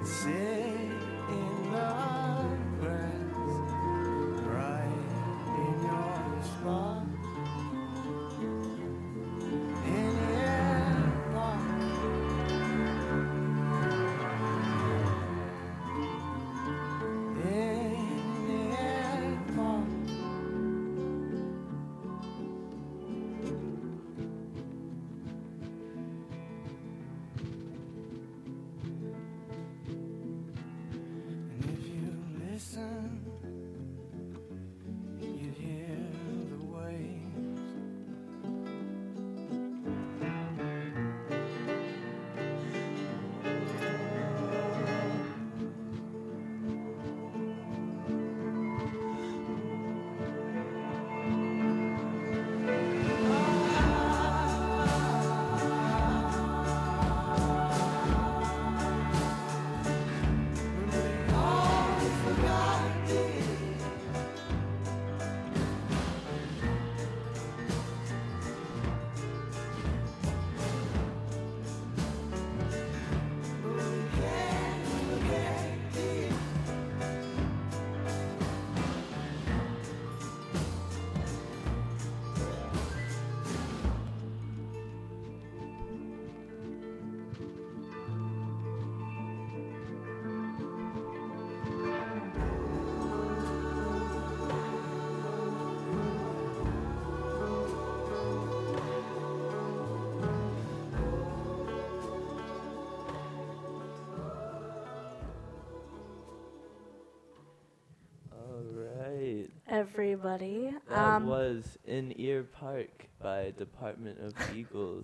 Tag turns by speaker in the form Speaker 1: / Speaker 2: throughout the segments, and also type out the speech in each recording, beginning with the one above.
Speaker 1: Everybody.
Speaker 2: That was In Ear Park by Department of Eagles.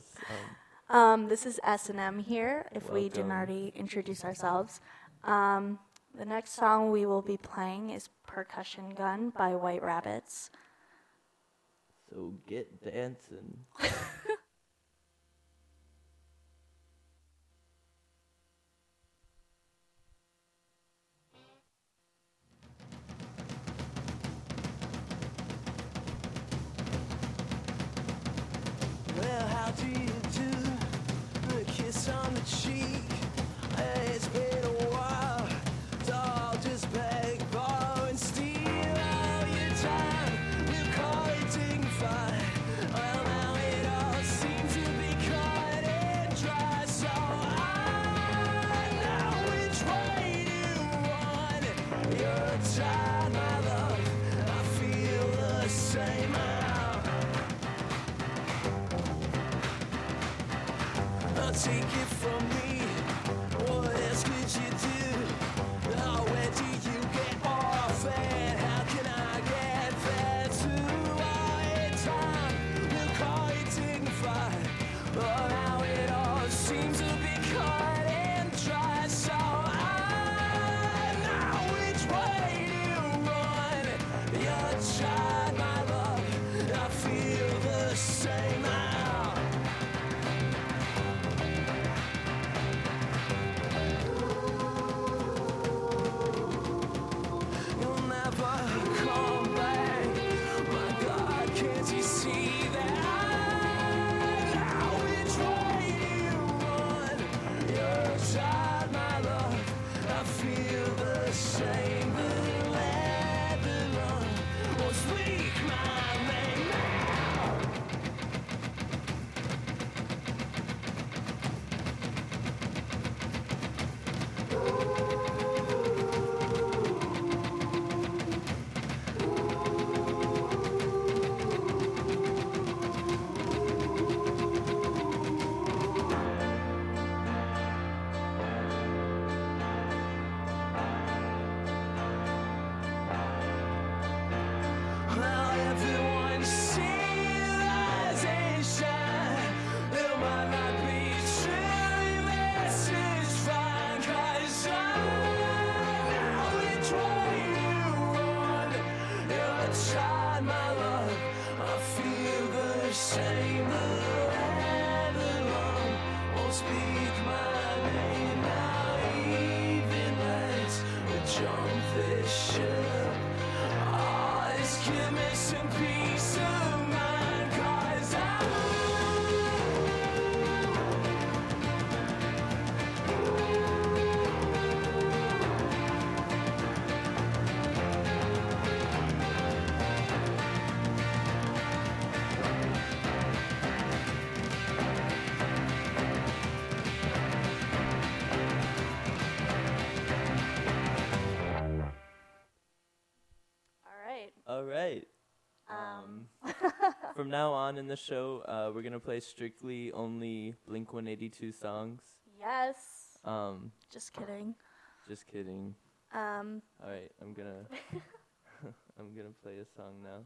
Speaker 1: This is S&M here, if we didn't already introduce ourselves. The next song we will be playing is Percussion Gun by White Rabbits.
Speaker 2: So get dancing.
Speaker 3: Well, how do you do? The kiss on the cheek. It's been a while. Doll, just beg, borrow, and steal all your time. You call it dignified. Well, now it all seems to be cut and dry. So I know which way you want. You're tired, my love. I feel the same. Take it from me, what else could you do? Oh, where do you get off and how can I get there too? Oh, in time, we'll call it dignified. Oh, now it all seems to be cut and dry. So I know which way to run. You're tired, my love, I feel the same now.
Speaker 2: All right. From now on in the show, we're gonna play strictly only Blink-182 songs.
Speaker 1: Yes.
Speaker 2: Just
Speaker 1: kidding.
Speaker 2: Just kidding. All right, I'm gonna I'm gonna play a song now.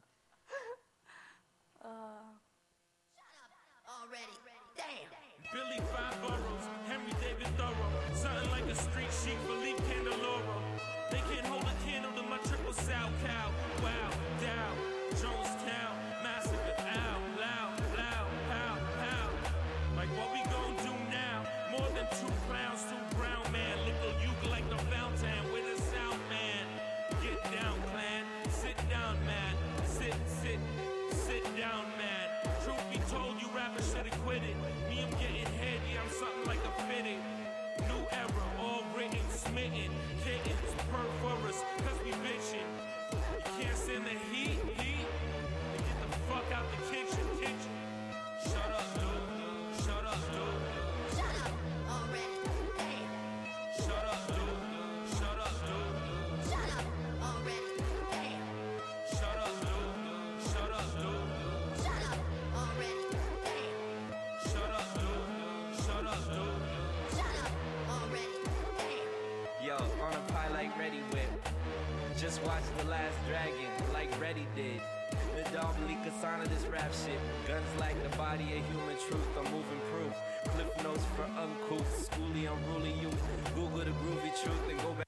Speaker 4: Already. Damn.
Speaker 5: Billy Five Boroughs, Henry David Thoreau, something like a street chic, Philippe Candeloro. They can't hold a candle to my triple sow cow. Wow, Dow, Jonestown, massacre, ow, loud, pow, pow. Like what we gon' do now? More than 2 clowns, 2 brown man. Lick a uke like the fountain with a sound man. Get down, clan, sit down, man. Sit down, man. Truth be told, you rappers should've quit it. Me, I'm getting head, yeah, I'm something like a fitted. New era, all written, smitten. Kittens, purr for us, cause we bitchin'. You can't stand the heat. Then get the fuck out the kitchen. Shut up, dude. Shut up, dude.
Speaker 4: Shut up already. Damn.
Speaker 5: Shut up, dude. Shut up, dude.
Speaker 4: Shut up already. Damn.
Speaker 5: Shut up, dude. Shut up, dude.
Speaker 4: Shut up already. Damn.
Speaker 5: Shut up, dude. Shut up, dude.
Speaker 4: Shut up already. Damn.
Speaker 3: Yo, on a pie like Ready Whip. Just watch The Last Dragon like Ready did. The Dobbly Kasana, this rap shit. Guns like the body of human truth, I'm moving proof. Cliff notes for uncouth, schooly, unruly youth. Google the groovy truth and go back.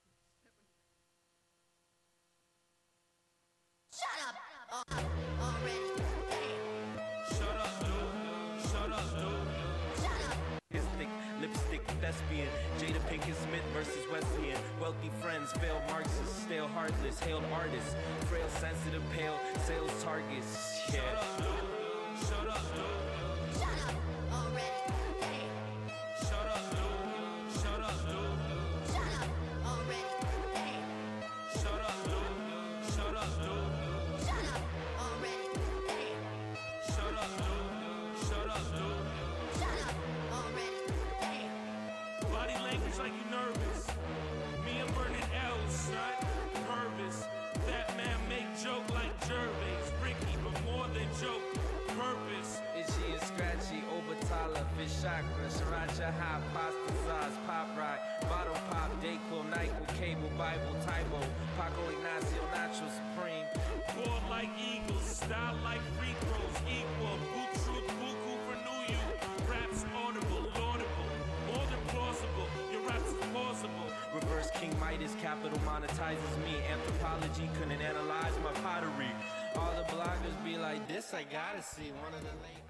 Speaker 4: Shut up already. Damn.
Speaker 5: Shut up, dude. Shut up, dude.
Speaker 4: Shut up.
Speaker 3: His thick lipstick thespian. Jada Pinkett Smith versus Wesleyan. Wealthy friends, failed Marxists, stale heartless, hailed artists. Frail, sensitive, pale, sales targets. Yeah.
Speaker 5: Shut up, dude.
Speaker 4: Shut up already. Damn.
Speaker 5: Shut up, dude. Shut up, dude.
Speaker 4: Shut up already. Damn.
Speaker 5: Shut up, dude. Shut up, dude.
Speaker 4: Shut up already. Damn.
Speaker 5: Shut up, dude. Shut up, dude.
Speaker 4: Shut up already. Damn.
Speaker 5: Body language like you nervous. Me and burning L's, son. Purpose. That man make joke like Gervais. Ricky, but more than joke. Purpose.
Speaker 3: Itchy and scratchy, Obatala, fish chakra, sriracha hot, pasta sauce, pop rock, bottle pop, Dayquil, NyQuil, cable, Bible, Tybo, Paco Ignacio, Nacho Supreme.
Speaker 5: Board like eagles, style like free throws, equal. Boot truth, buku for new you. Raps audible, laudable, more than plausible. Your raps is plausible.
Speaker 3: Reverse King Midas, capital monetizes me. Anthropology couldn't analyze my pottery. All the bloggers be like, this I gotta see. One of the late.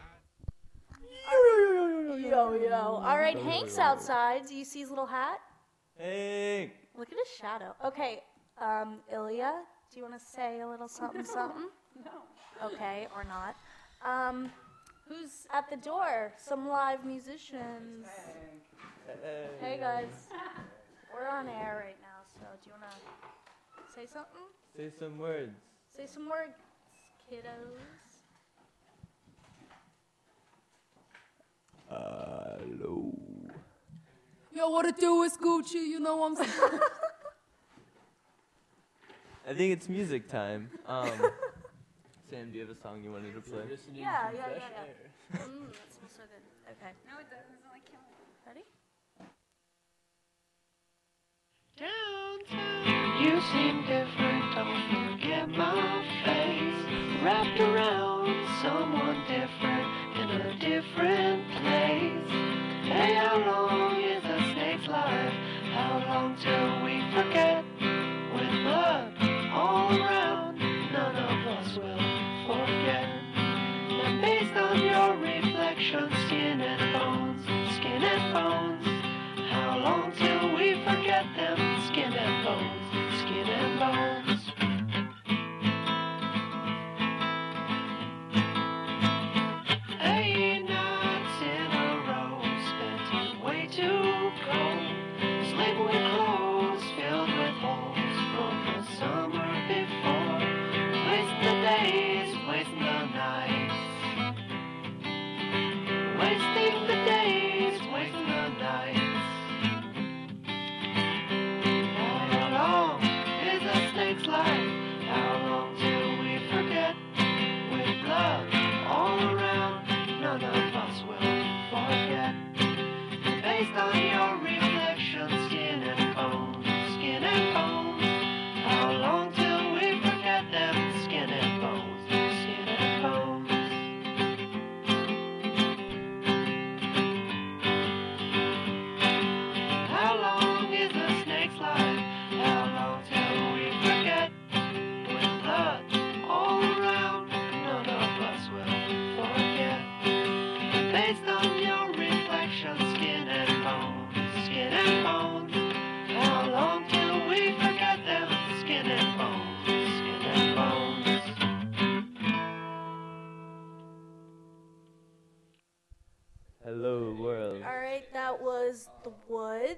Speaker 1: Yo. All right, Hank's outside. Do you see his little hat?
Speaker 2: Hey.
Speaker 1: Look at his shadow. Okay, Ilya, do you want to say a little something? No. Okay, or not. Who's at the door? Some live musicians. Hey guys. We're on air right now, so do you want to say something?
Speaker 2: Say some words.
Speaker 1: Say some words, kiddos.
Speaker 2: Hello.
Speaker 6: Yo, what it do is Gucci, you know what I'm saying?
Speaker 2: I think it's music time. Sam, do you have a song you wanted to play?
Speaker 1: Yeah. That smells so good. Okay.
Speaker 6: No, it doesn't. It's like killing.
Speaker 1: Ready?
Speaker 7: You seem different, don't forget my face. Wrapped around someone different in a different place. Hey, how long is a snake's life? How long till we forget? With blood all around, none of us will forget. And based on your reflection, skin and bones, how long till we forget them? Skin and bones. Eight nights in a row, spent way too cold, sleeping with clothes filled with holes from the summer before, wasting the days, wasting the nights, wasting the days, wasting the nights. How long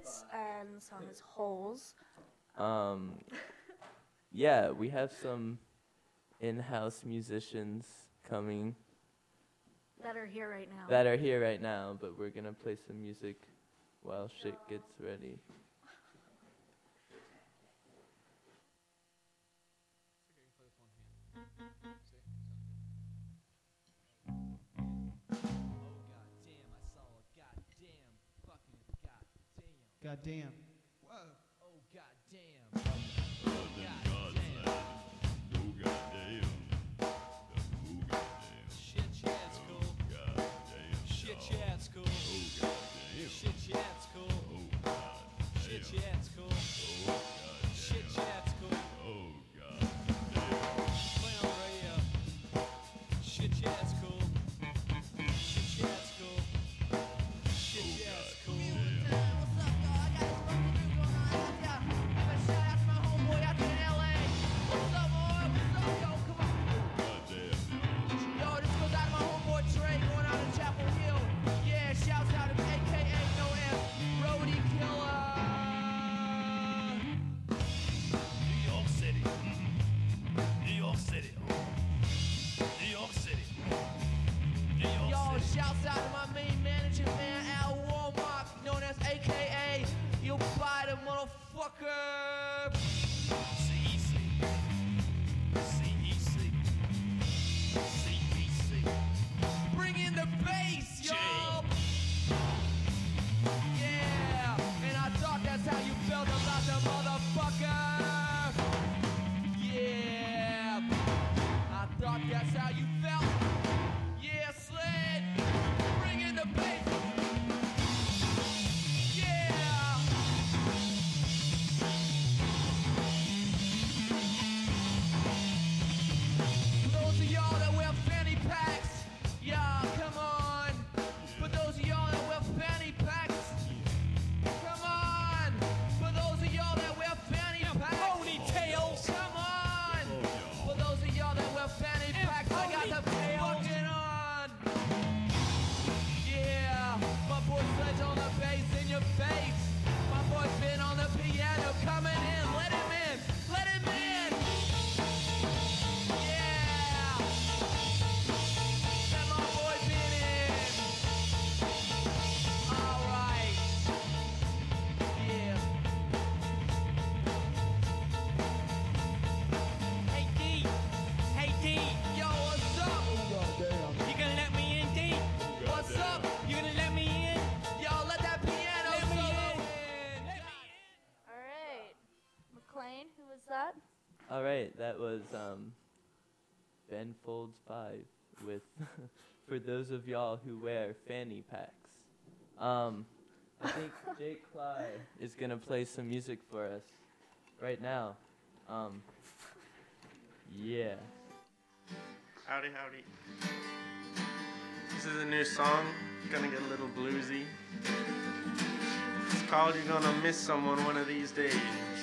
Speaker 1: Hits, and the song is Holes.
Speaker 2: Yeah, we have some in-house musicians coming
Speaker 1: That are here right now.
Speaker 2: that are here right now, but we're gonna play some music while shit gets ready.
Speaker 8: Goddamn.
Speaker 9: Whoa. Oh, goddamn. Oh, goddamn. Shit, yeah, it's cool. Shit, yeah, it's cool. Shit, yeah, it's cool. Shit, yeah, it's cool. Shit, yeah, it's cool. Play on the radio. Shit, yeah, it's cool. Shit, yeah, it's cool. Shit, yeah, it's cool. Shouts out to my main manager, man, Al Walmart, known as AKA, you buy the motherfucker. CEC. Bring in the bass, yo. Yeah, and I thought that's how you felt about the motherfucker. Yeah, I thought that's how you felt. Yeah, Sled. Bring in the bass. Yeah. For those of y'all that wear fanny packs, yeah, come on. For those of y'all that wear fanny packs, come on. For those of y'all that wear fanny packs, ponytails, come on. For those of y'all that wear fanny packs, I got the fucking on. Yeah, my boy Sledge on the bass in your face. My boy Finn on the piano coming in. Let him in. Let him in. Yeah. Let my boy Finn in. All right. Yeah. Hey D. Hey D. Yo, what's up? You gonna let me in, D? What's up? You gonna let me in? Yo, let that piano solo in.
Speaker 1: All right. McLean, who was that?
Speaker 2: All right, that was Ben Folds 5 with for those of y'all who wear fanny packs. I think Jake Cly is gonna play some music for us right now. Yeah.
Speaker 10: Howdy, howdy. This is a new song, gonna get a little bluesy. It's called You're Gonna Miss Someone One of These Days.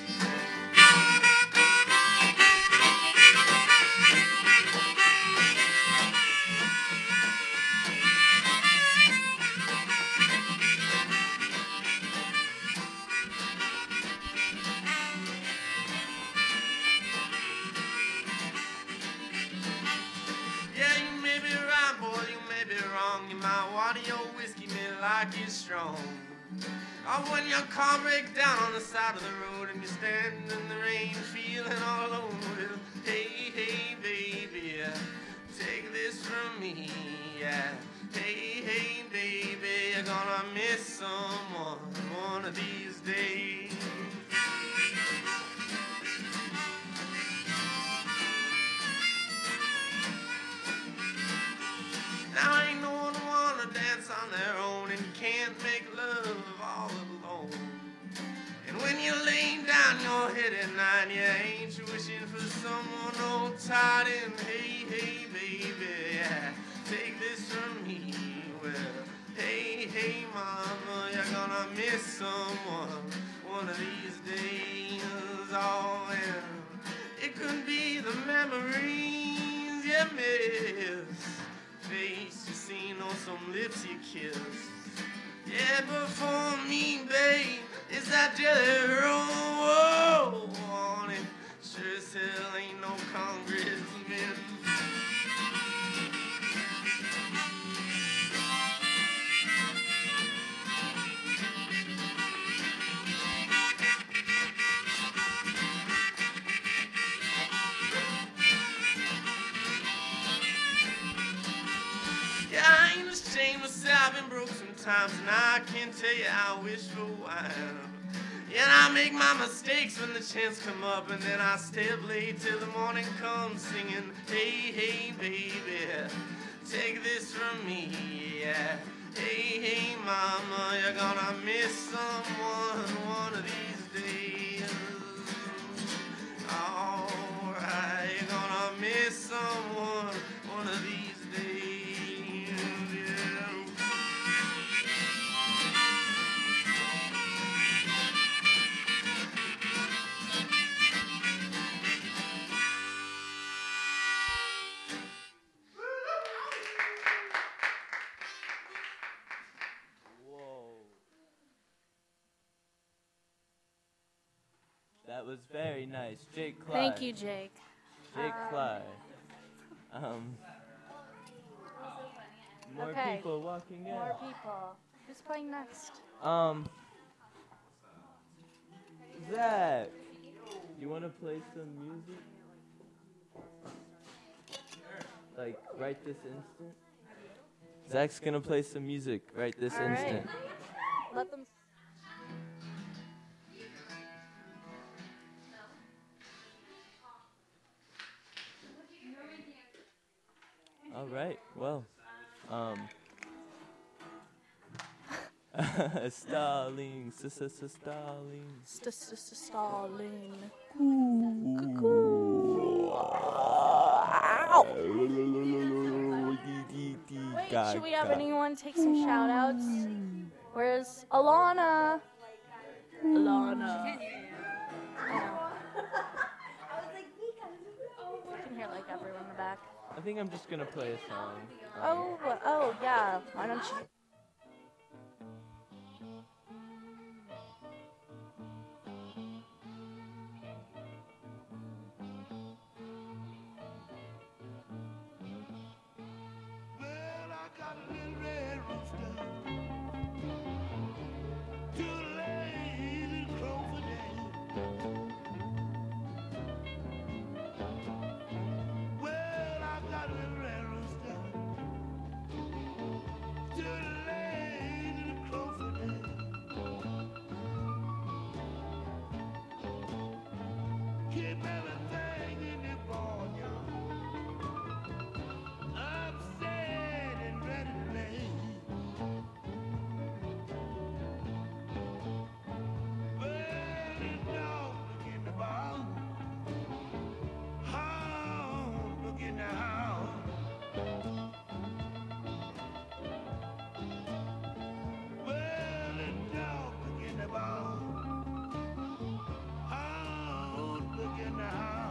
Speaker 10: Yeah, you may be right, boy, you may be wrong. You might water your whiskey, man, like it's strong. Or when your car breaks down on the side of the road and you're standing in the rain, feeling all alone. Well, hey, hey, baby, take this from me, yeah. Hey, hey, baby, you're gonna miss someone one of these days. Now ain't no one wanna dance on their own, and you can't make love all alone. And when you're laying down your head at night, you ain't wishing for someone old tight and hey, hey, baby, yeah, take this from me. Well, hey, hey, mama, you're gonna miss someone one of these days. Oh, and it could be the memories you miss, face you seen or some lips you kissed. Yeah, but for me, babe, that jelly roll on it. Sure as hell ain't no congressman. Yeah, I ain't ashamed to say I've been broke sometimes, and I can tell you I wish for a while. Yeah, and I make my mistakes when the chance come up, and then I stay up late till the morning comes singing, hey, hey, baby, take this from me, yeah. Hey, hey, mama, you're gonna miss someone one of these days. Alright, you're gonna miss someone one of these days, yeah.
Speaker 2: Whoa. That was very nice. Jake Clyde.
Speaker 1: Thank you, Jake.
Speaker 2: Jake Clyde. More
Speaker 1: Okay.
Speaker 2: people walking in.
Speaker 1: More people. Who's playing next?
Speaker 2: Zach, you want to play some music? Like right this instant? Zach's gonna play some music right this
Speaker 1: All right.
Speaker 2: instant.
Speaker 1: Let them.
Speaker 2: All right. Well, Stalling, Stalling.
Speaker 1: Stalling. Wait, should we have anyone take some shout outs? Where's Alana? Alana. I know. I can hear like everyone in the back.
Speaker 2: I think I'm just gonna play a song.
Speaker 1: Oh, yeah. Why don't you?
Speaker 3: Well, I got a little red rooster to lay little Clover down. Well, I got a little red rooster to lay little Clover down. Keep everything in the barnyard. I'm sad and ready to lay. Well, the dog look in the barn. Hound look in the house. Well, the dog look in the barn. Hound look in the house.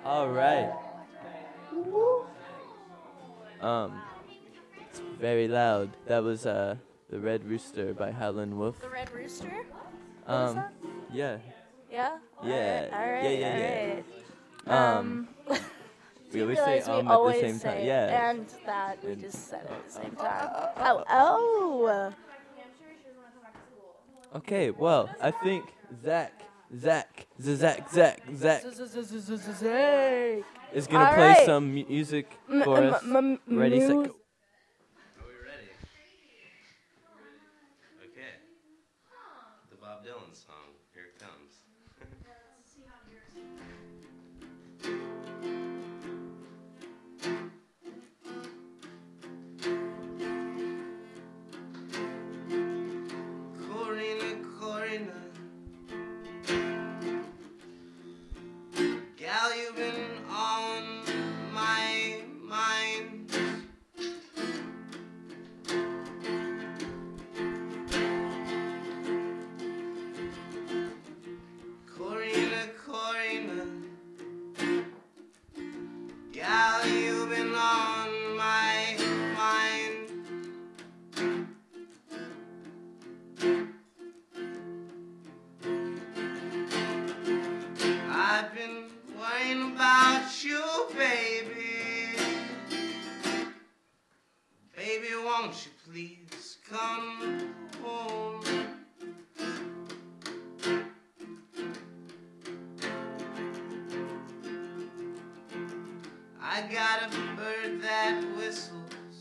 Speaker 2: All right. It's very loud. That was The Red Rooster by Howlin' Wolf.
Speaker 1: The Red Rooster? What was that?
Speaker 2: Yeah.
Speaker 1: Yeah?
Speaker 2: Yeah.
Speaker 1: Alright,
Speaker 2: Yeah.
Speaker 1: alright.
Speaker 2: We
Speaker 1: You
Speaker 2: always say
Speaker 1: realize we
Speaker 2: at the
Speaker 1: always
Speaker 2: same
Speaker 1: say
Speaker 2: time.
Speaker 1: it,
Speaker 2: Yeah.
Speaker 1: and that we
Speaker 2: And-
Speaker 1: just said it at the same time. Oh.
Speaker 2: Okay, well, I think Zach is gonna play
Speaker 1: Alright.
Speaker 2: some music for us. Ready, set, go.
Speaker 10: Are we ready? Okay. The Bob Dylan song. Here it comes. Corina, gal, you've been on my mind. Corina, gal, you've been on my mind. I've been worrying about you, baby. Baby, won't you please come home? I got a bird that whistles.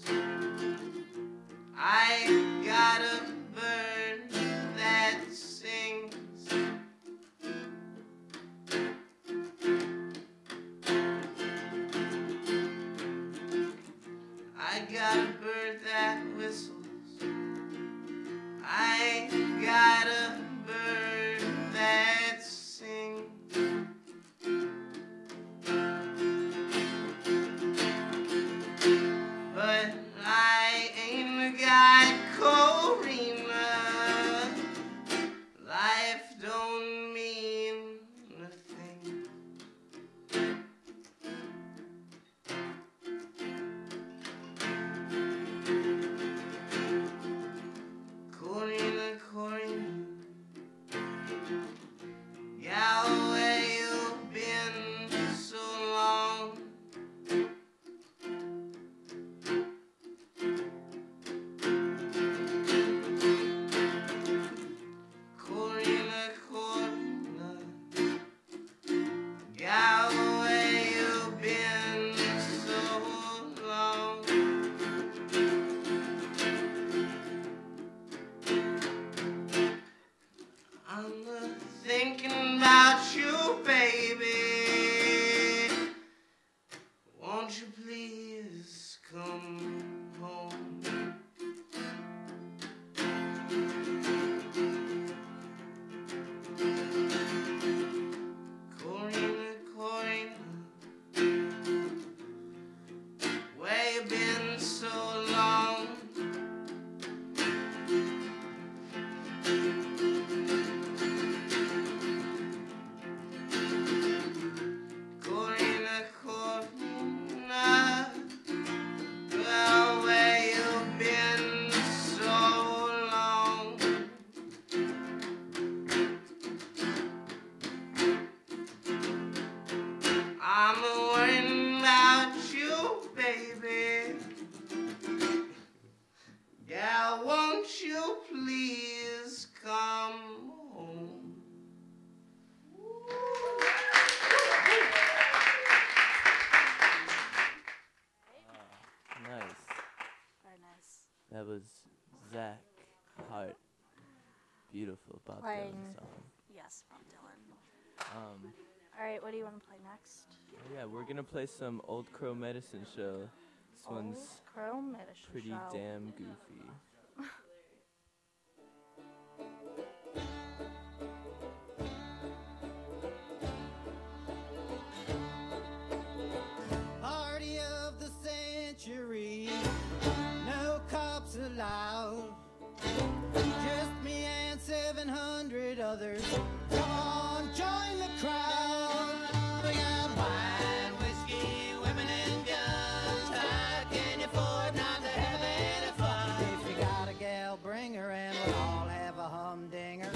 Speaker 10: I got a bird that sings. I got a bird that whistles. I got a bird that sings. But I ain't got Corina. Life don't mean nothing. Corina, gal, where you been so long? Corina, gal, where you been so long? I'm thinking about you, baby. Won't you please come home? Corina, where you been so long? Corina, well, where you been so long? I'm worrying about you, baby. Yeah, won't you please come home?
Speaker 2: Nice.
Speaker 1: Very nice.
Speaker 2: That was Zach Hart. Beautiful Bob
Speaker 1: Playing-
Speaker 2: Dylan song.
Speaker 1: Yes, Bob Dylan.
Speaker 2: Um,
Speaker 1: Alright, what do you want to play next?
Speaker 2: yeah, we're gonna play some Old Crow Medicine Show. This one's
Speaker 1: Old Crow Medicine
Speaker 2: pretty
Speaker 1: Show.
Speaker 2: damn goofy.
Speaker 3: Party of the century, no cops allowed. Just me and 700 others. Come on, join the crowd. We got wine
Speaker 8: we'll all have a humdinger.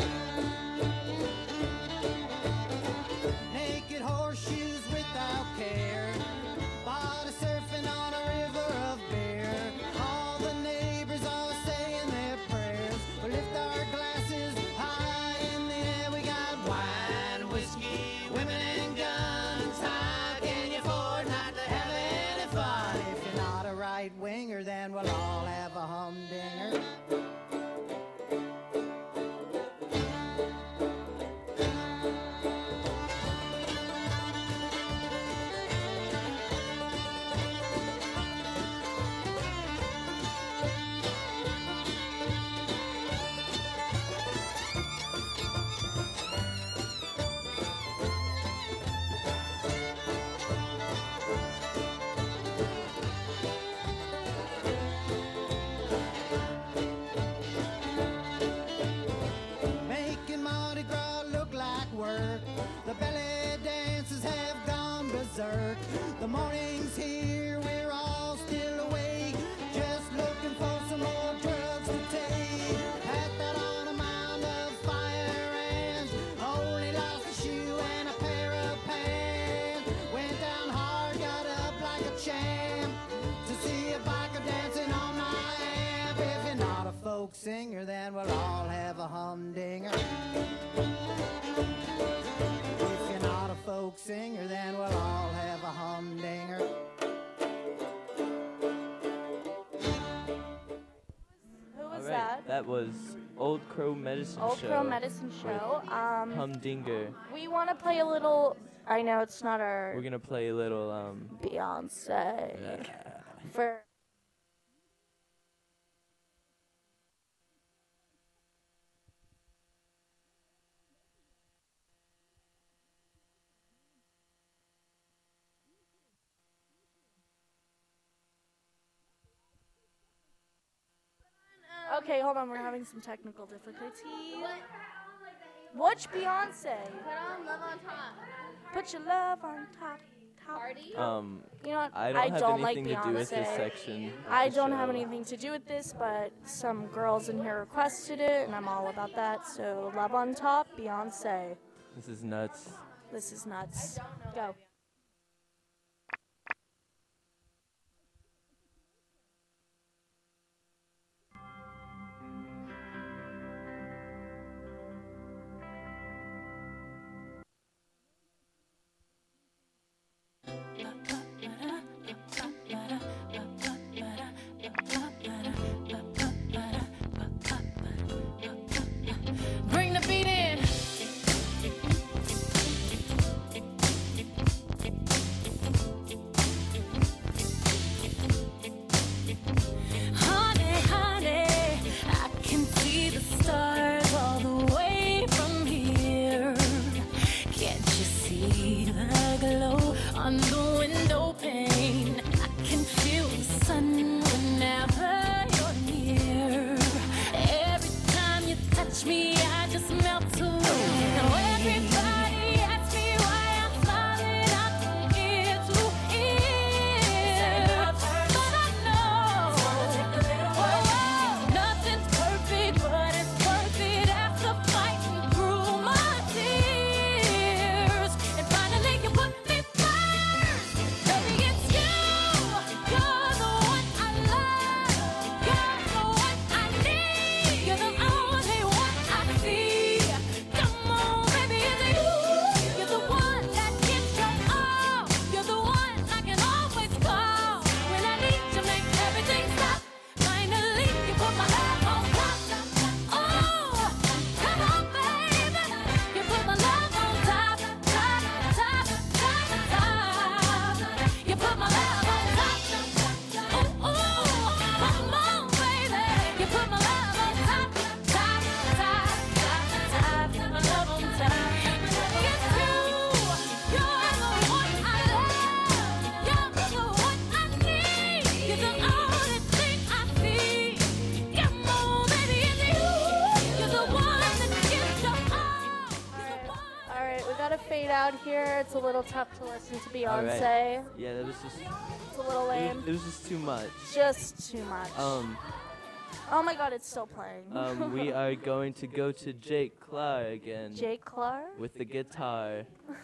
Speaker 8: Naked horseshoes without care, body surfing on a river of beer. All the neighbors all saying their prayers. We lift our glasses high in the air. We got wine, whiskey, women and guns. How can you afford not to have any fun? If you're not a right winger, then we'll all have a humdinger. Making Mardi Gras look like work. The belly dances have gone berserk. The morning's here, we're all still awake, just looking for some more drugs to take. Had that on a mound of fire ants, only lost a shoe and a pair of pants. Went down hard, got up like a champ to see a biker dancing on my amp. If you're not a folk singer, then we'll all have a humdinger. If you're not a folk singer, then we'll all have a humdinger.
Speaker 1: Who was
Speaker 2: All right,
Speaker 1: that?
Speaker 2: that was Old Crow Medicine
Speaker 1: Old
Speaker 2: Show.
Speaker 1: Crow Medicine Show.
Speaker 2: Humdinger.
Speaker 1: We want to play a little. I know it's not our
Speaker 2: We're gonna play a little
Speaker 1: Beyonce. For Okay, hold on. We're having some technical difficulty. Watch Beyonce.
Speaker 11: Put on Love on Top.
Speaker 1: Put your love on top.
Speaker 11: Party?
Speaker 1: You know what?
Speaker 2: I don't have
Speaker 1: don't like
Speaker 2: anything to do with this
Speaker 1: Beyonce.
Speaker 2: section. of
Speaker 1: I
Speaker 2: the
Speaker 1: don't have
Speaker 2: show.
Speaker 1: anything to do with this, but some girls in here requested it, and I'm all about that. So, Love on Top, Beyonce.
Speaker 2: This is nuts.
Speaker 1: This is nuts. Go.
Speaker 6: Bring the beat in. Honey, honey, I can see the stars all the way from here. Can't you see the glow on the window pane? I can feel the sun whenever you're near. Every time you touch me, I just melt away. Now everybody asks me why I'm smiling out from ear to ear, but I know nothing's perfect, but it's worth it after fighting through my tears. And finally, you put me first. Baby, it's you. You're the one I love. You're the one I need. You're the only one I see. Come on, baby, it's you. You're the one that gives your all. You're the one I can always call when I need to make everything stop. Finally, you put my love on top. Oh, come on, baby. You put my love on top, top, top, top, top. You put my love on top. Oh, come on, baby. You put my love on top, top, top, top, top. My love on top. It's you. You're the one I love. You're the one I need. You're the only thing I see. Come on, baby, it's you. You're the one that gives your all.
Speaker 1: All right, we got to fade out here. It's a little tough to listen to
Speaker 2: All right.
Speaker 1: Beyonce.
Speaker 2: Yeah, that was just.
Speaker 1: It's a little lame.
Speaker 2: It was just too much.
Speaker 1: Just too much. Oh my God, it's still playing.
Speaker 2: We are going to go to Jake Clark again.
Speaker 1: Jake Clark?
Speaker 2: With the guitar.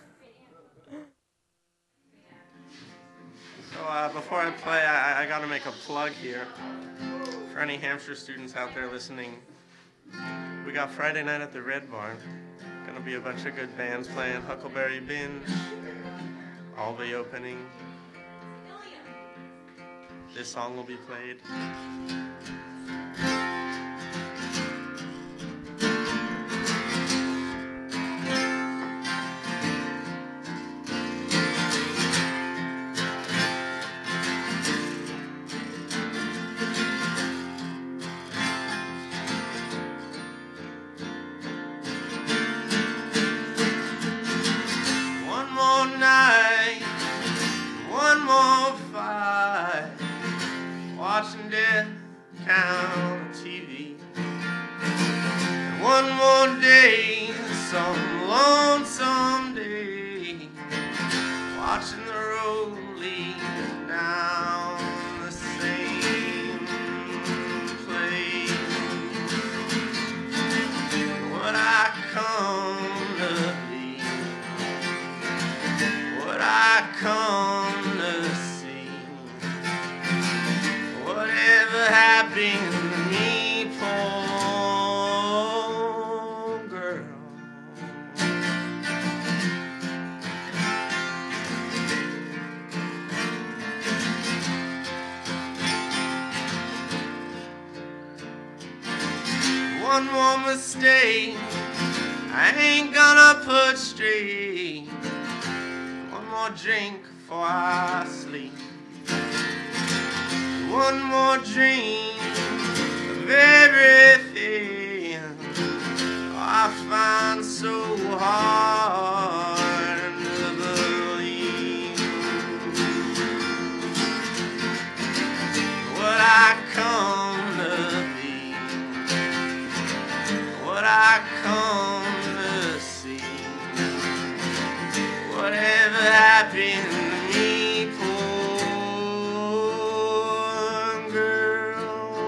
Speaker 10: So before I play, I got to make a plug here. For any Hampshire students out there listening, we got Friday night at the Red Barn. Gonna be a bunch of good bands playing. Huckleberry Binge, I'll be opening. This song will be played. One more night, one more fight, watching death count on TV. And one more day, some lonesome day, watching the road lead down the same place. What I come to be, what I come to see, whatever happened to me, poor girl. One more mistake, I ain't gonna put straight. One more drink before I sleep. One more dream of everything I find so hard to believe. What I come to be, what I come to see, whatever happened to me, poor girl.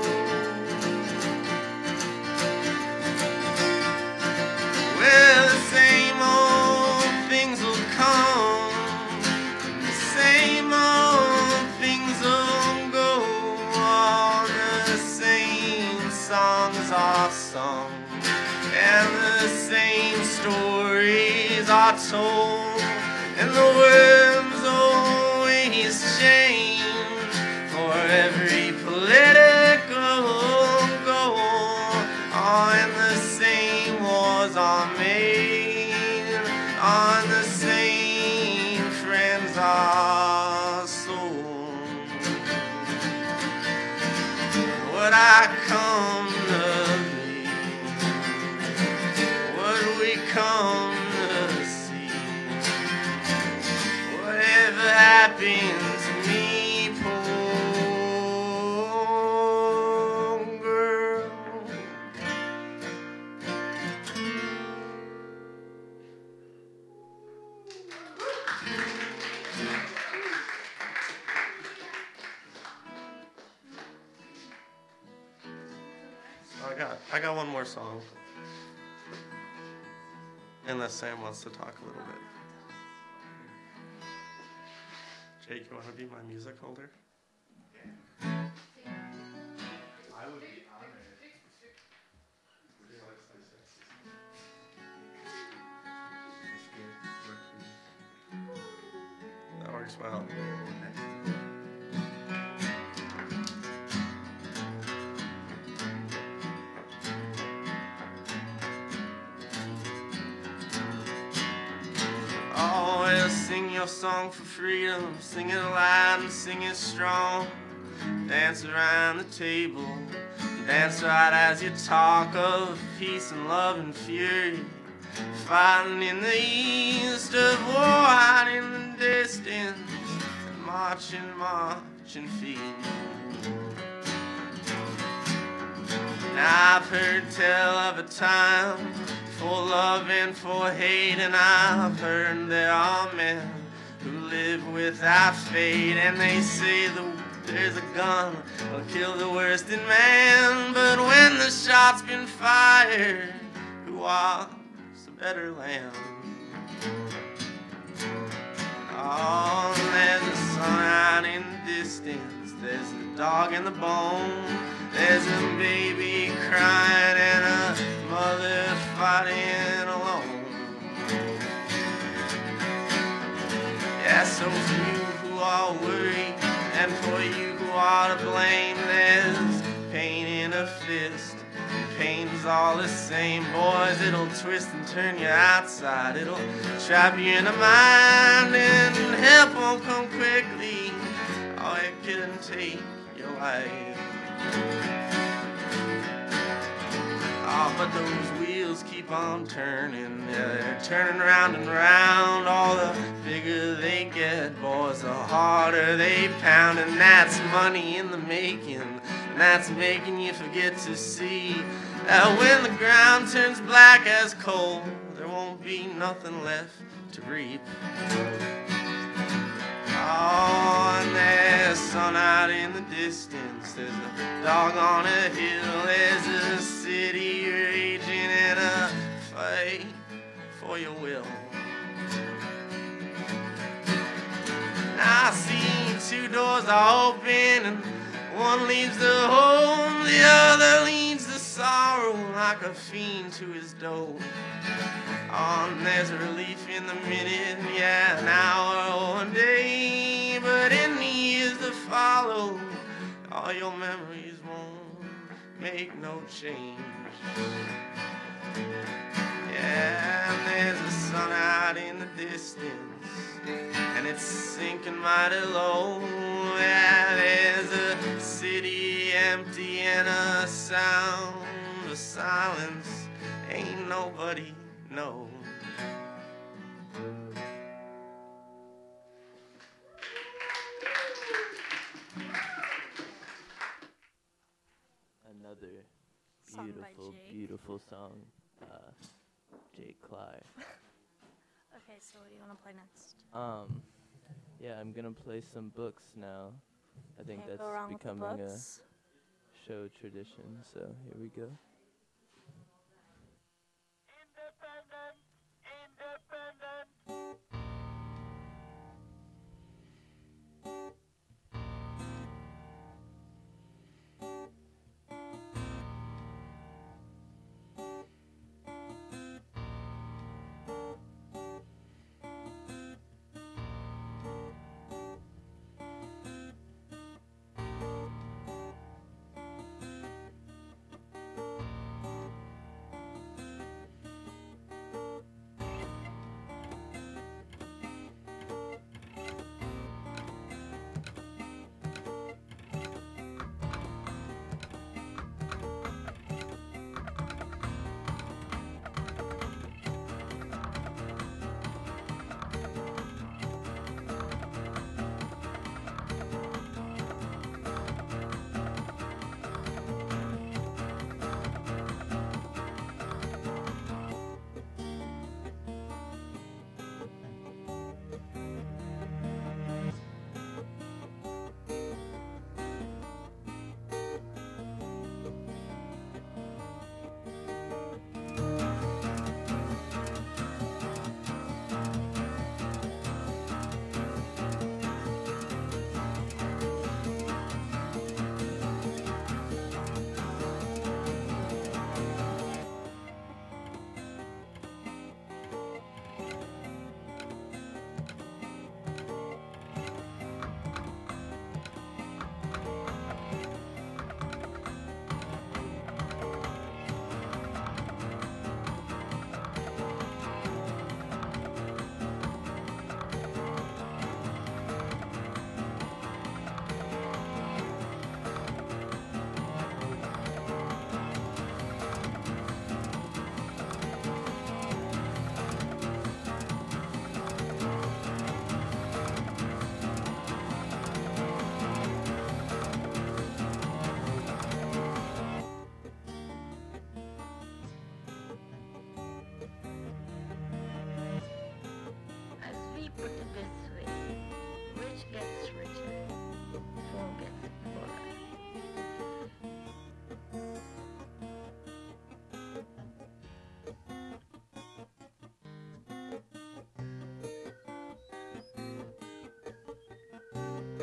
Speaker 10: Well, the same old things will come, the same old things will go, all the same songs are sung, and the same stories are told, and the words always change for every political goal. Oh, and the same wars are made, on the same friends are sold. What I come to be, what we come to see, whatever happened to me, poor girl. So I got one more song. Unless Sam wants to talk a little bit. Jake, you want to be my music holder?
Speaker 12: I would be honored.
Speaker 10: That works well. Always sing your song for freedom, sing it loud and sing it strong. Dance around the table, dance right as you talk of peace and love and fury. Fighting in the east of war, out in the distance, and marching feet. Now I've heard tell of a time for love and for hate, and I've heard there are men who live without fate, and they say there's a gun will kill the worst in man. But when the shot's been fired, who walks a better land? Oh, there's a sun out in the distance. There's a dog in the bone. There's a baby crying and a mother fighting alone. Yeah, so for you who are worried and for you who are to blame, there's pain in a fist. Pain's all the same, boys. It'll twist and turn you outside. It'll trap you in the mind, and help won't come quickly. Oh, it couldn't take your life. Oh, but those wheels keep on turning. Yeah, they're turning round and round. All the bigger they get, boys, the harder they pound. And that's money in the making. And that's making you forget to see that when the ground turns black as coal, there won't be nothing left to reap. Oh, and there's sun out in the distance. There's a dog on a hill. There's a city raging in a fight for your will. Now I see two doors are open, and one leads to home, the other leads to sorrow, like a fiend to his dough. Oh, and there's a relief in the minute, yeah, an hour or a day, but in the years to follow, all your memories won't make no change. Yeah, and there's a sun out in the distance, and it's sinking mighty low. Yeah, there's a city empty and a sound of silence. Ain't nobody know.
Speaker 2: Another
Speaker 1: Sung by
Speaker 2: beautiful,
Speaker 1: Jake.
Speaker 2: beautiful song. Jake Clyde.
Speaker 1: Okay, so what do you want to play next?
Speaker 2: Yeah, I'm gonna play some books now. I think
Speaker 1: Can't go
Speaker 2: that's
Speaker 1: wrong with the
Speaker 2: becoming a
Speaker 1: books.
Speaker 2: show tradition, so here we go.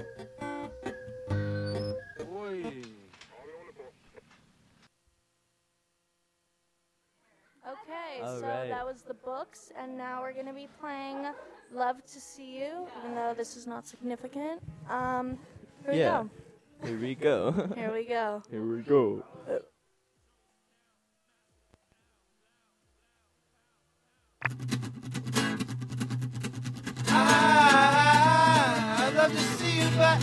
Speaker 1: Okay,
Speaker 2: All
Speaker 1: so
Speaker 2: right.
Speaker 1: that was the books, and now we're gonna be playing "Love to See You," even though this is not significant. Here we
Speaker 2: Yeah.
Speaker 1: go.
Speaker 2: Here we go.
Speaker 1: Here we go.
Speaker 2: Here we go.
Speaker 3: I'd love to see you, but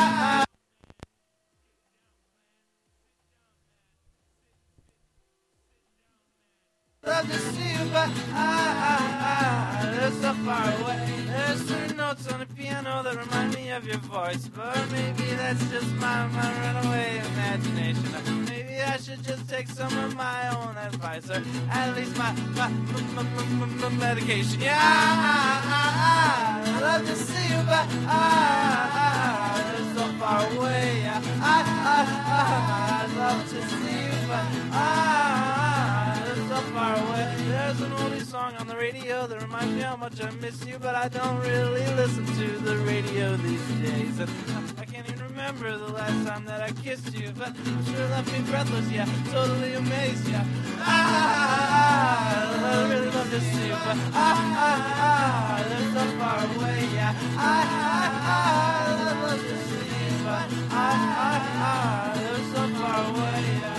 Speaker 3: love to see you, but they're so far away. There's certain notes on the piano that remind me of your voice, but maybe that's just my runaway imagination. Maybe I should just take some of my own advice, or at least my medication. Yeah, I love to see you, but they're so far away. Yeah, I'd love to see you, but so far away. There's an oldie song on the radio that reminds me how much I miss you, but I don't really listen to the radio these days. And I can't even remember the last time that I kissed you, but I'm sure it left me breathless, yeah, totally amazed, yeah. I really love to see you, but they're so far away, yeah. I love to see you, but they're so far away, yeah.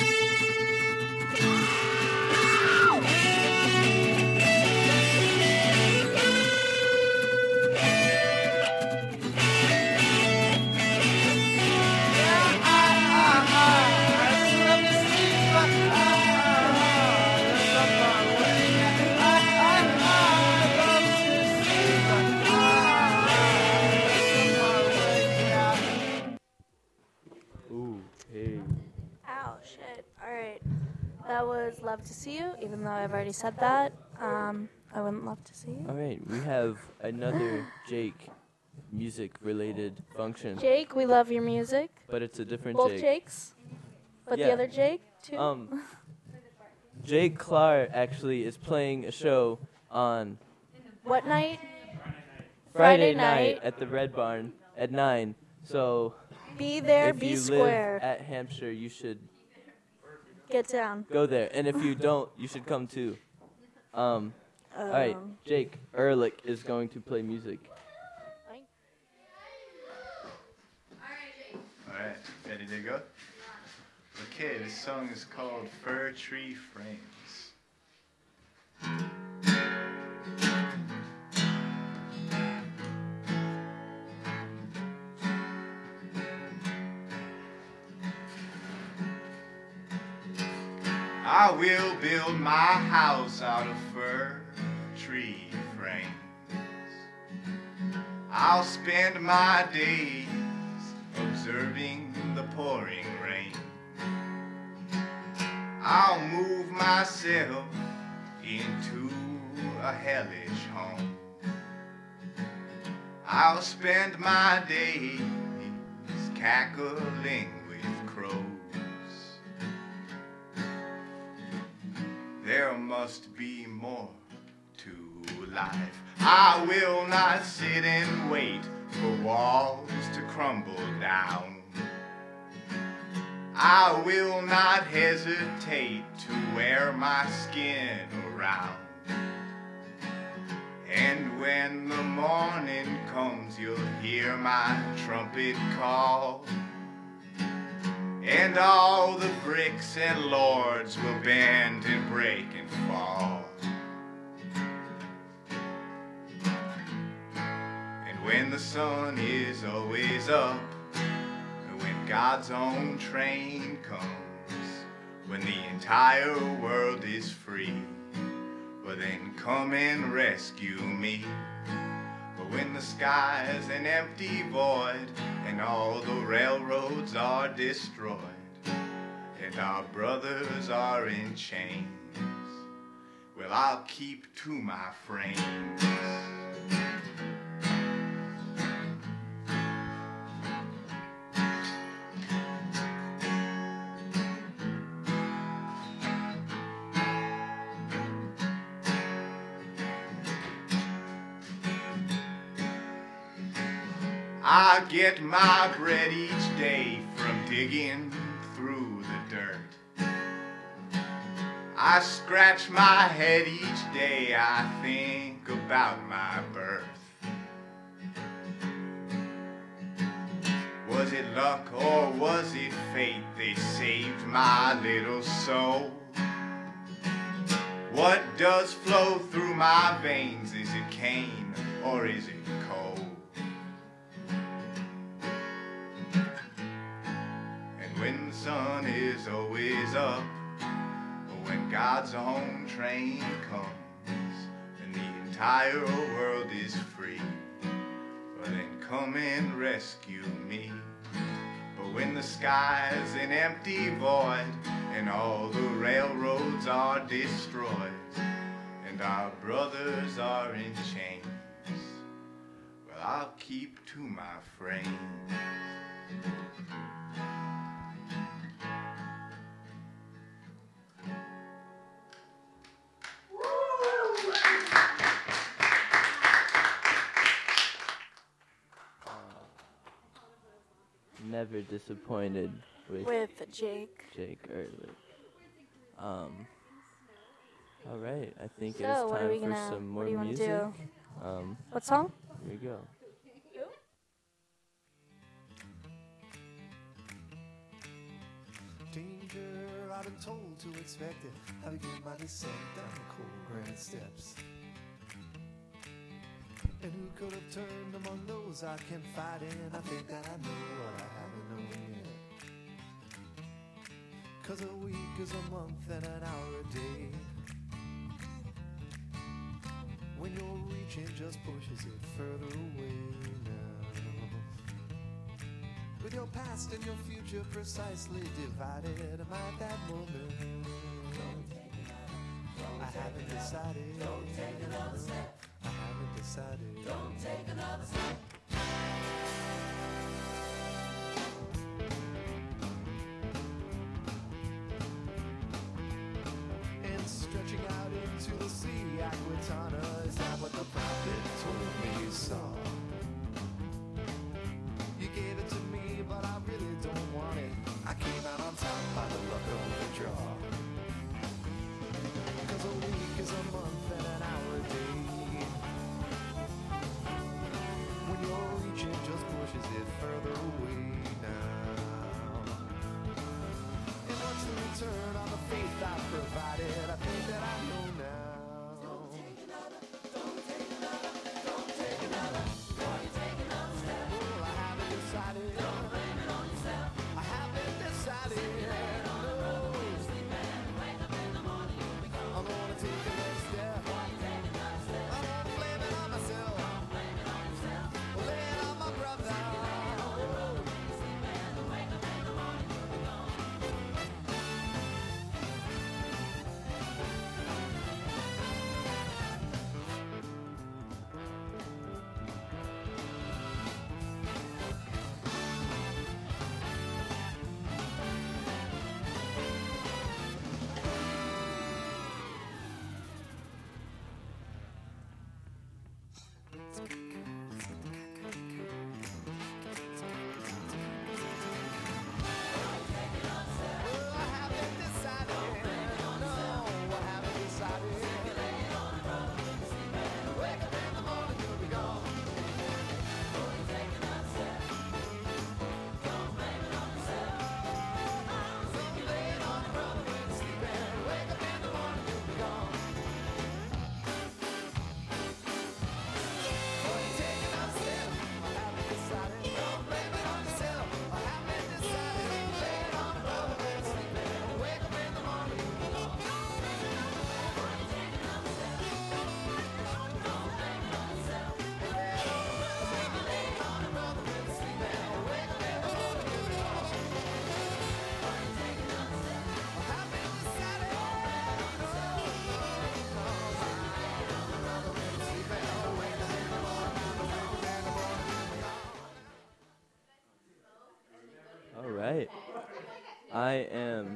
Speaker 2: Ooh, hey.
Speaker 1: Ow, shit. Alright. That was "Love to See You," even though I've already said that. I wouldn't love to see you.
Speaker 2: All right, we have another Jake music-related function,
Speaker 1: Jake, we love your music.
Speaker 2: but it's a different
Speaker 1: Both
Speaker 2: Jake.
Speaker 1: Jakes. But the
Speaker 2: Yeah.
Speaker 1: other Jake, too.
Speaker 2: Jake Clark actually is playing a show on
Speaker 1: What night?
Speaker 2: Friday
Speaker 1: Friday
Speaker 2: night
Speaker 1: night.
Speaker 2: at the Red Barn at 9. So
Speaker 1: Be there,
Speaker 2: if
Speaker 1: be
Speaker 2: you
Speaker 1: square.
Speaker 2: live at Hampshire, you should
Speaker 1: Get down.
Speaker 2: go there, and if you don't, you should come too. All right, Jake Ehrlich is going to play music.
Speaker 12: Alright, ready to go? Okay, this song is called Fir Tree Frames. I will build my house out of fir tree frames. I'll spend my days observing the pouring rain. I'll move myself into a hellish home. I'll spend my days cackling with crows. There must be more to life. I will not sit and wait for walls to crumble down. I will not hesitate to wear my skin around. And when the morning comes, you'll hear my trumpet call. And all the bricks and lords will bend and break and fall. And when the sun is always up, when God's own train comes, when the entire world is free, well then come and rescue me. But when the sky's an empty void and all the railroads are destroyed and our brothers are in chains, well I'll keep to my frames. I get my bread each day from digging through the dirt. I scratch my head each day, I think about my birth. Was it luck or was it fate? They saved my little soul. What does flow through my veins? Is it cane or is it coal? And when the sun is always up, or when God's own train comes, and the entire world is free, well then come and rescue me. But when the sky's an empty void, and all the railroads are destroyed, and our brothers are in chains, well, I'll keep to my frames.
Speaker 2: Never disappointed
Speaker 1: With Jake.
Speaker 2: Ehrlich. All right, I think
Speaker 1: So,
Speaker 2: it's
Speaker 1: what are we
Speaker 2: time for
Speaker 1: gonna-
Speaker 2: some
Speaker 1: what
Speaker 2: more
Speaker 1: do you wanna
Speaker 2: music.
Speaker 1: do? What song?
Speaker 2: Here we go.
Speaker 3: Danger, I've been told to expect it. I begin my descent down the cold granite steps. And who could have turned among those I can fight in? I think that I know what I haven't known yet. 'Cause a week is a month and an hour a day. When you're reaching just pushes it further away now. With your past and your future precisely divided, am I at that moment? I haven't decided. Don't take another step. I haven't decided. Don't take another step. And stretching out into the sea, Aquitana, is that what the prophet told me you saw? You gave it to me, but I really don't want it. I came out on top by the luck of the draw. 'Cause a week is a month and an hour a day. When you're reaching just pushes it further away now. And what's the return on the faith I provided? I think that I know now. Don't take another, don't take another, don't take another. Boy, you take another step. Well, I haven't decided. Don't blame it on yourself. I haven't decided. I'm gonna take another step. I don't blame it on myself. Lay it on my brother.
Speaker 2: All right. I am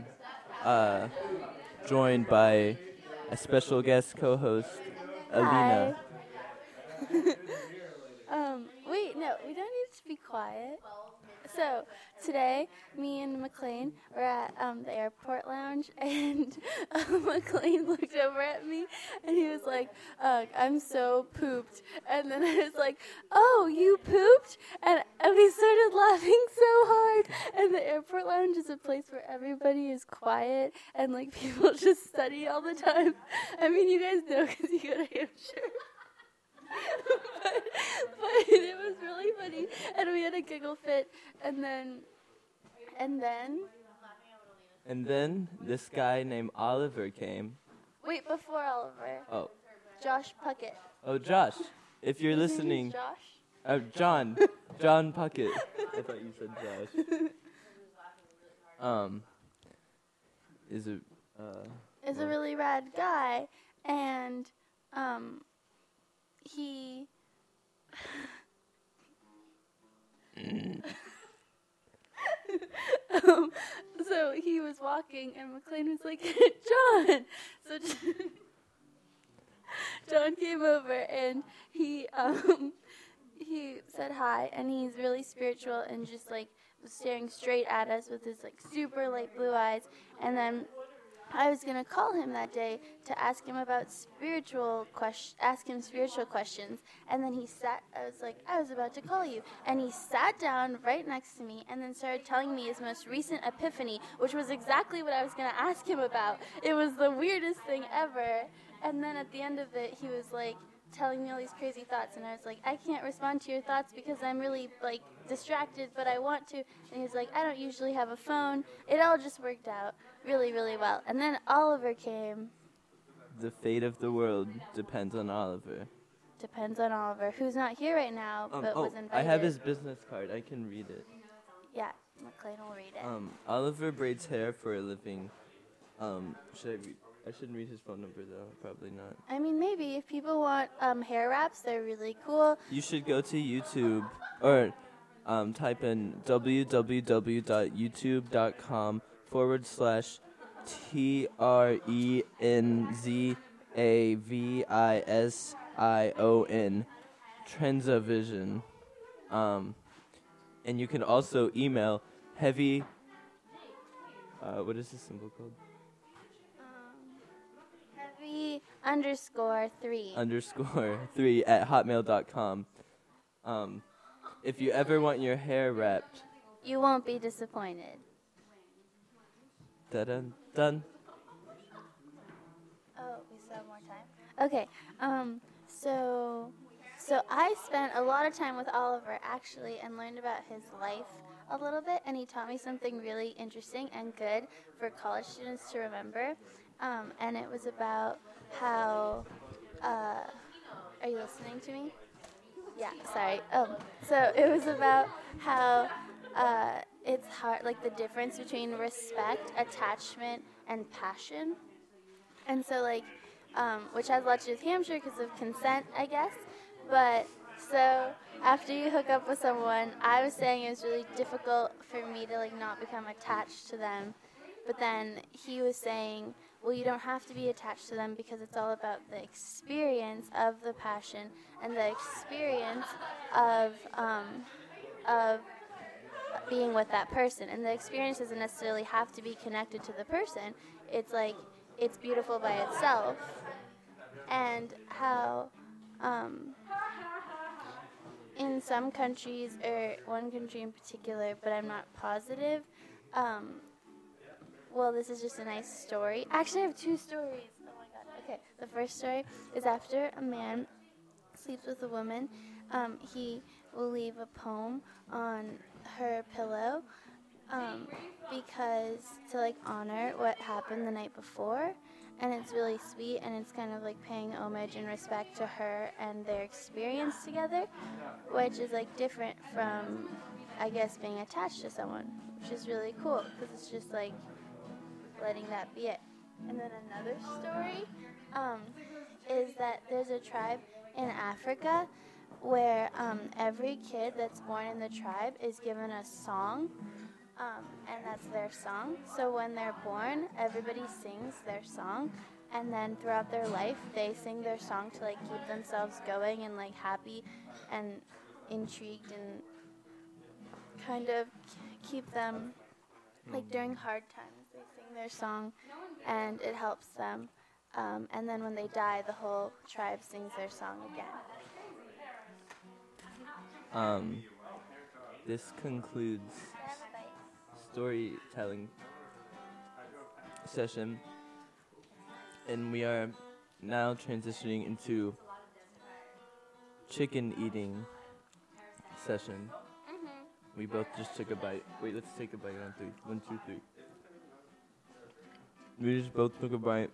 Speaker 2: joined by a special guest co-host, Alina.
Speaker 11: Wait, no, we don't need to
Speaker 13: be quiet. So today, me and McLean were at the airport lounge, and McLean looked over at me, and he was like, "I'm so pooped." And then I was like, "Oh, you pooped?" And we started laughing so hard. And the airport lounge is a place where everybody is quiet, and like people just study all the time. I mean, you guys know because you go to Hampshire. but it was really funny, and we had a giggle fit, and then
Speaker 2: this guy named Oliver came.
Speaker 13: wait, before Oliver,
Speaker 2: Oh,
Speaker 13: Josh Puckett.
Speaker 2: oh, Josh, if you're
Speaker 13: His name
Speaker 2: listening,
Speaker 13: is Josh.
Speaker 2: John Puckett. I thought you said Josh.
Speaker 13: Is a really rad guy, and he. So he was walking, and McLean was like, "John." So John came over, and he said hi, and he's really spiritual, and just like was staring straight at us with his like super light blue eyes. And then I was gonna call him that day to ask him about spiritual questions, and then he sat. I was like, I was about to call you, and he sat down right next to me, and then started telling me his most recent epiphany, which was exactly what I was gonna ask him about. It was the weirdest thing ever. And then at the end of it, he was like telling me all these crazy thoughts, and I was like, I can't respond to your thoughts because I'm really like distracted, but I want to. And he was like, I don't usually have a phone. It all just worked out really, really well. And then Oliver came.
Speaker 2: The fate of the world depends on Oliver.
Speaker 13: Depends on Oliver, who's not here right now, but was invited.
Speaker 2: I have his business card. I can read it.
Speaker 13: Yeah, McLean will read it.
Speaker 2: Oliver braids hair for a living. I shouldn't read his phone number though. Probably not.
Speaker 13: I mean, maybe if people want hair wraps, they're really cool.
Speaker 2: You should go to YouTube or type in www.youtube.com/TRENZAVISION Trenzavision. And you can also email heavy. What is this symbol called?
Speaker 13: Heavy_3
Speaker 2: at hotmail.com. If you ever want your hair wrapped,
Speaker 13: you won't be disappointed.
Speaker 2: Dun dun.
Speaker 13: Oh, we still have more time? Okay. So I spent a lot of time with Oliver actually, and learned about his life a little bit, and he taught me something really interesting and good for college students to remember. And it was about how, are you listening to me? Yeah, sorry. So it was about how it's hard, like the difference between respect, attachment, and passion. And so like, which has a lot to do with Hampshire because of consent, I guess. But so after you hook up with someone, I was saying it was really difficult for me to like not become attached to them. But then he was saying, well, you don't have to be attached to them because it's all about the experience of the passion and the experience of being with that person. And the experience doesn't necessarily have to be connected to the person. It's like, it's beautiful by itself. And how in some countries, or one country in particular, but I'm not positive, well, this is just a nice story. Actually, I have two stories. Oh my god. Okay, the first story is after a man sleeps with a woman, he will leave a poem on her pillow because to like honor what happened the night before. And it's really sweet, and it's kind of like paying homage and respect to her and their experience together, which is like different from, I guess, being attached to someone, which is really cool because it's just like letting that be it. And then another story is that there's a tribe in Africa where every kid that's born in the tribe is given a song, and that's their song. So when they're born, everybody sings their song, and then throughout their life, they sing their song to like keep themselves going and like happy and intrigued and kind of keep them, like during hard times, they sing their song, and it helps them. And then when they die, the whole tribe sings their song again.
Speaker 2: This concludes storytelling session, and we are now transitioning into chicken eating session. We both just took a bite. Wait, let's take a bite on 3. 1, 2, 3. We just both took a bite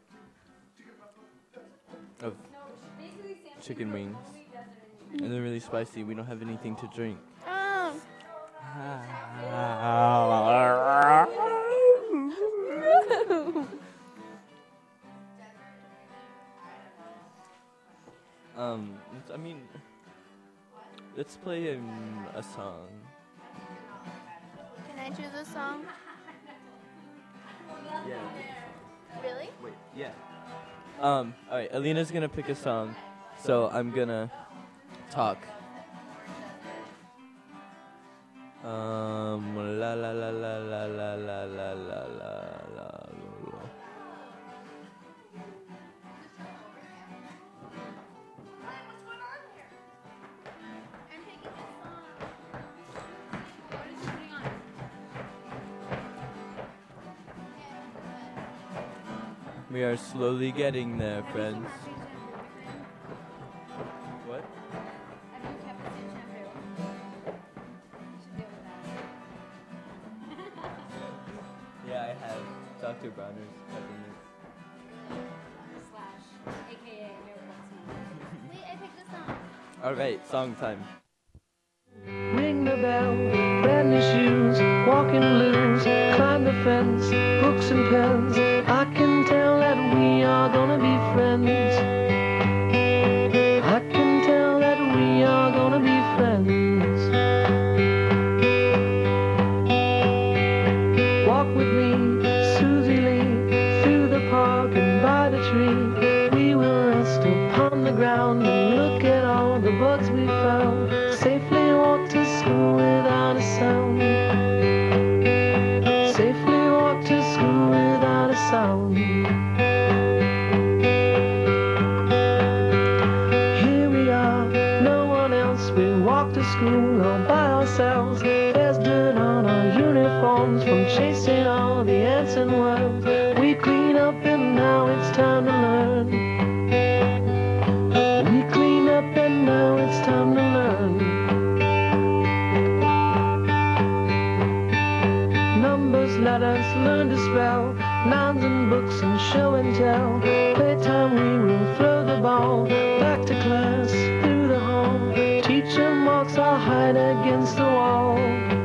Speaker 2: of chicken wings, and they're really spicy. We don't have anything to drink. I mean, let's play a song.
Speaker 13: Can I choose a song?
Speaker 2: Yeah.
Speaker 13: Really?
Speaker 2: Wait, yeah. Alright, Alina's gonna pick a song, so I'm gonna talk. La la la la la la la la la la. We are slowly getting there, friends. What? Yeah, I have Dr. Bronner's peppermint.
Speaker 11: AKA Wait, I picked this song.
Speaker 2: Alright, song time.
Speaker 7: Ring the bell, brand new shoes, walking blues, climb the fence, books and pens. I can tell that we are gonna be friends. I can tell that we are gonna be friends. Walk with me, Susie Lee, through the park and by the tree. We will rest upon the ground and look at all the bugs we found. Safely walk to school without a sound. Safely walk to school without a sound. Here we are, no one else. We walk to school all by ourselves. There's dirt on our uniforms from chasing all the ants and worms. We clean up and now it's time to learn. We clean up and now it's time to learn. Numbers, letters, learn to spell, nouns and books and show and tell. Playtime we will throw the ball back to class through the hall. Teacher marks our height against the wall.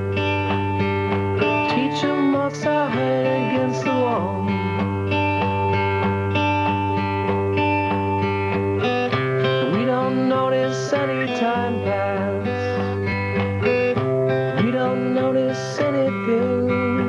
Speaker 7: Teacher marks our height against the wall. We don't notice any time pass. We don't notice anything.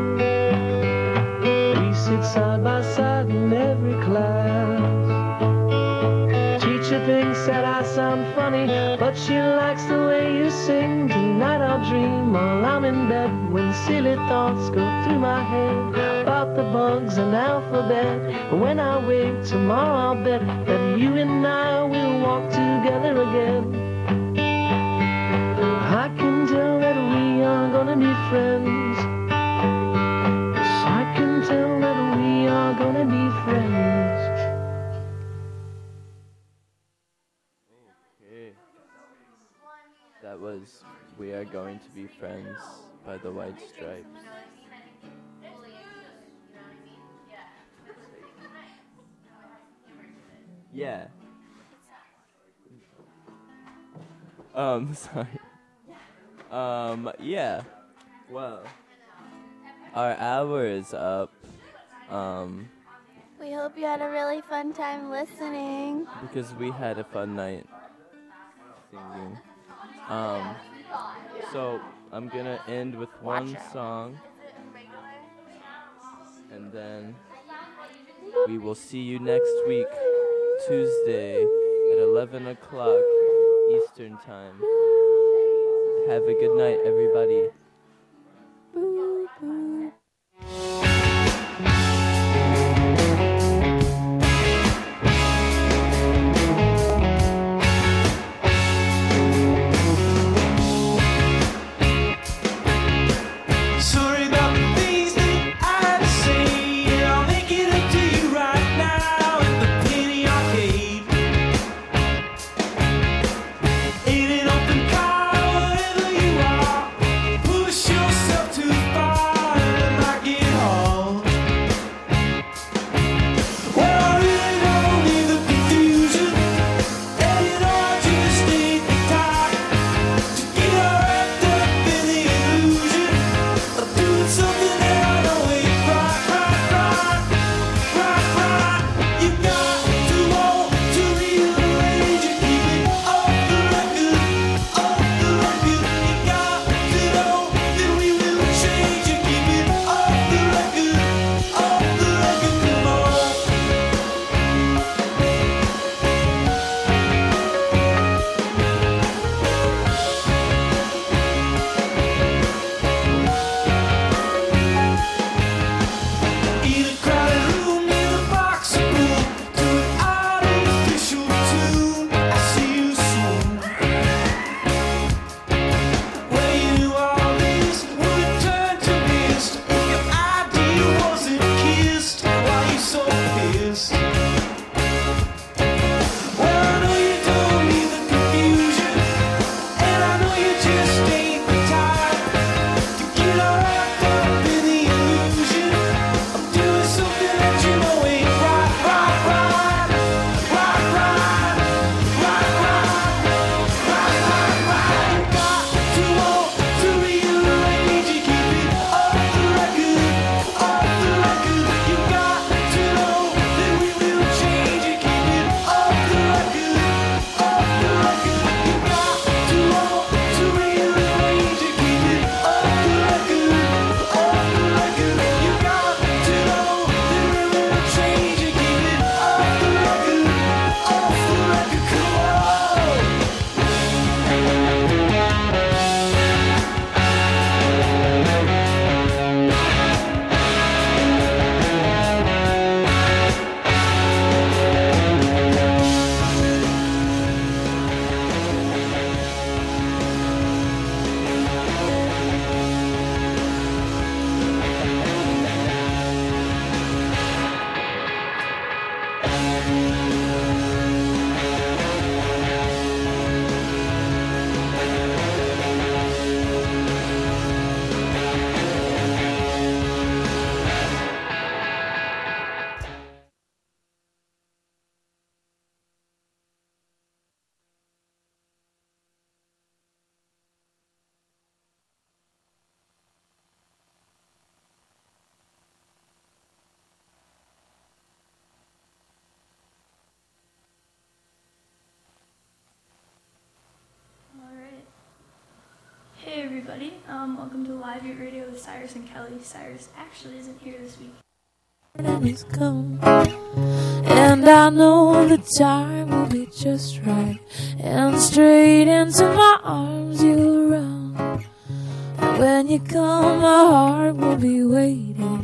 Speaker 7: We sit side by side in every class. Teacher thinks that I sound funny, but she likes the way you sing. Tonight I'll dream while I'm in bed, when silly thoughts go through my head about the bugs and alphabet. And when I wake tomorrow I'll bet that you and I will walk together again. I can tell that we are gonna be friends. Yes, I can tell that we are gonna be friends.
Speaker 2: Okay. That was We Are Going to Be Friends by the White Stripes. Yeah. Sorry. Yeah. Well, our hour is up.
Speaker 13: We hope you had a really fun time listening.
Speaker 2: Because we had a fun night singing. So I'm gonna end with one song, and then we will see you next week, Tuesday at 11 o'clock Eastern Time. Have a good night, everybody.
Speaker 14: Alright. Hey everybody, welcome to Live Eat Radio with Cyrus and Kelly. Cyrus actually isn't here this week.
Speaker 6: And it's come, and I know the time will be just right, and straight into my arms you'll run, and when you come my heart will be waiting.